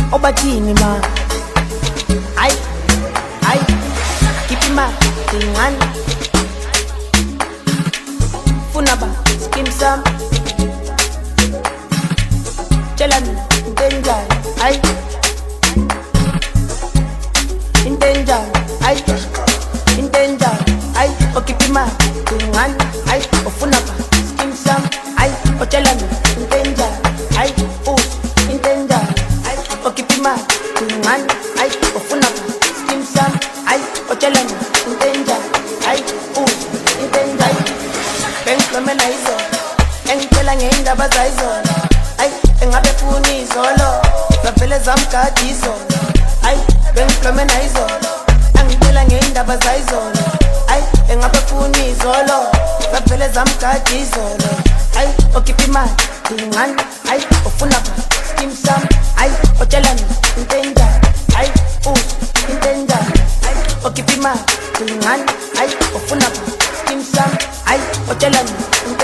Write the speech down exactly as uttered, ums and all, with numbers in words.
obathini ma ay ay keep ma ingani funa ba skim sam chelani intenjani ay intenjani ay intenjani ay okipima ingani ay ofuna ba skim sam ay ochelani intenjani ay us intenjani ay okipima ingani ay ofuna ba skim sam ay ochelani intenjani ay us intenjani bengiqomela izolo engicela ngeindaba zayizolo ay engabe funi izolo zavele zamgadi izolo ay bengiqomela izolo engicela ngeindaba zayizolo ay engabe funi izolo zavele zamgadi izolo ay okhipha imali ingani ay ufuna ba skim sam ay otshelani into enjani ay us into enjani ay okhipha imali ingani ay ufuna ba skim sam ay otshelani